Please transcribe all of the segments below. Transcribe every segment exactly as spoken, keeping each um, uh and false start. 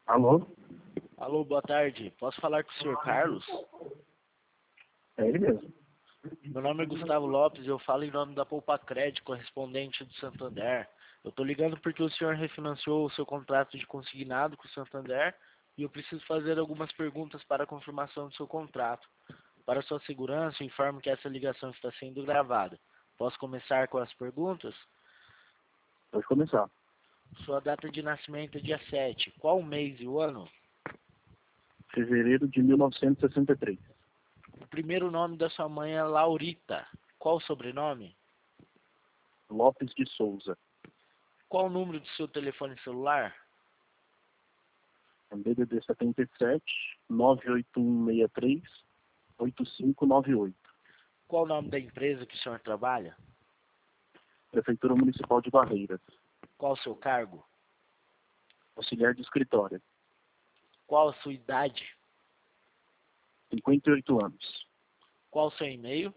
Alô? Alô, boa tarde. Posso falar com o senhor Carlos? É ele mesmo. Meu nome é Gustavo Lopes e eu falo em nome da Poupa Crédito, correspondente do Santander. Eu estou ligando porque o senhor refinanciou o seu contrato de consignado com o Santander e eu preciso fazer algumas perguntas para a confirmação do seu contrato. Para sua segurança, eu informo que essa ligação está sendo gravada. Posso começar com as perguntas? Pode começar. Sua data de nascimento é dia sete. Qual o mês e o ano? Fevereiro de mil novecentos e sessenta e três. O primeiro nome da sua mãe é Laurita. Qual o sobrenome? Lopes de Souza. Qual o número do seu telefone celular? B D D setenta e sete, nove oito um seis três, oito cinco nove oito. Qual o nome da empresa que o senhor trabalha? Prefeitura Municipal de Barreiras. Qual o seu cargo? Auxiliar de escritório. Qual a sua idade? cinquenta e oito anos. Qual o seu e-mail?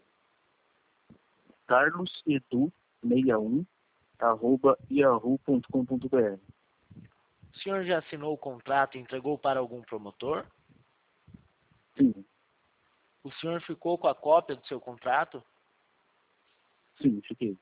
carlos edu sessenta e um, arroba yahoo ponto com ponto br. O senhor já assinou o contrato e entregou para algum promotor? Sim, O senhor ficou com a cópia do seu contrato? sim, fiquei.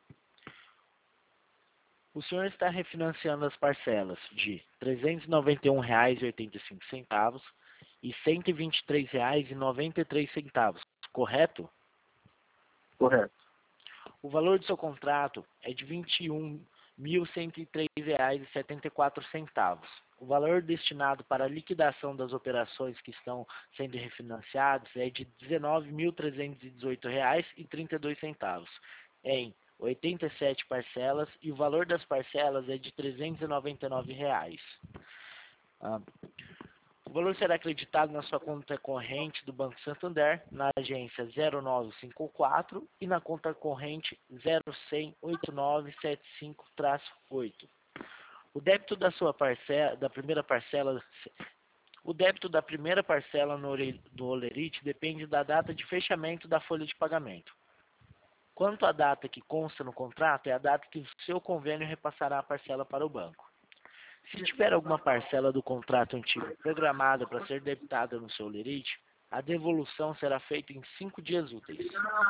O senhor está refinanciando as parcelas de trezentos e noventa e um reais e oitenta e cinco centavos e cento e vinte e três reais e noventa e três centavos, correto? Correto. O valor do seu contrato é de vinte e um mil cento e três reais e setenta e quatro centavos. O valor destinado para a liquidação das operações que estão sendo refinanciadas é de dezenove mil trezentos e dezoito reais e trinta e dois centavos, em oitenta e sete parcelas, e o valor das parcelas é de trezentos e noventa e nove reais. Ah, o valor será acreditado na sua conta corrente do Banco Santander, na agência zero nove cinco quatro e na conta corrente zero um zero oito nove sete cinco oito. O débito da sua parcela, da primeira parcela, o débito da primeira parcela no, do Olerite depende da data de fechamento da folha de pagamento. Quanto à data que consta no contrato, é a data que o seu convênio repassará a parcela para o banco. Se tiver alguma parcela do contrato antigo programada para ser debitada no seu Olerite, a devolução será feita em cinco dias úteis.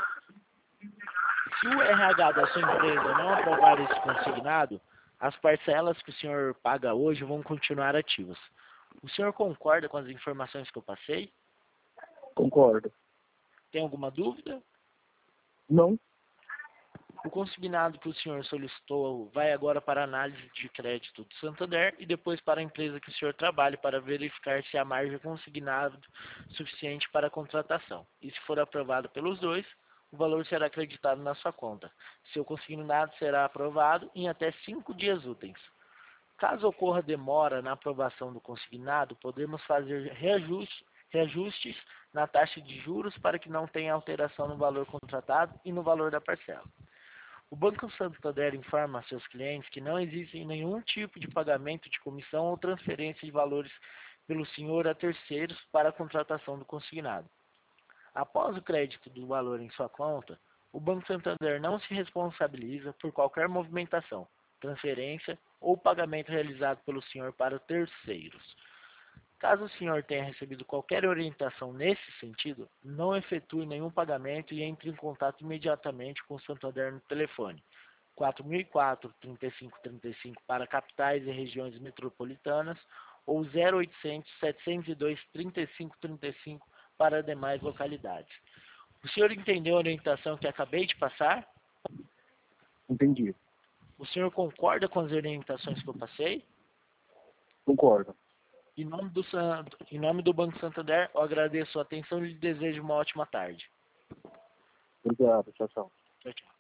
Se o R H da sua empresa não aprovar esse consignado, as parcelas que o senhor paga hoje vão continuar ativas. O senhor concorda com as informações que eu passei? Concordo. Tem alguma dúvida? Não. O consignado que o senhor solicitou vai agora para a análise de crédito do Santander e depois para a empresa que o senhor trabalha para verificar se a margem consignada é suficiente para a contratação. E se for aprovado pelos dois, o valor será acreditado na sua conta. Seu consignado será aprovado em até cinco dias úteis. Caso ocorra demora na aprovação do consignado, podemos fazer reajuste, reajustes na taxa de juros para que não tenha alteração no valor contratado e no valor da parcela. O Banco Santander informa a seus clientes que não existe nenhum tipo de pagamento de comissão ou transferência de valores pelo senhor a terceiros para a contratação do consignado. Após o crédito do valor em sua conta, o Banco Santander não se responsabiliza por qualquer movimentação, transferência ou pagamento realizado pelo senhor para terceiros. Caso o senhor tenha recebido qualquer orientação nesse sentido, não efetue nenhum pagamento e entre em contato imediatamente com o Santander no telefone quatro mil e quatro, trinta e cinco trinta e cinco para capitais e regiões metropolitanas ou zero oitocentos, setecentos e dois, trinta e cinco trinta e cinco para demais localidades. O senhor entendeu a orientação que acabei de passar? Entendi. O senhor concorda com as orientações que eu passei? Concordo. Em nome do, em nome do Banco Santander, eu agradeço a atenção e lhe desejo uma ótima tarde. Obrigado. Tchau, tchau. Tchau, tchau.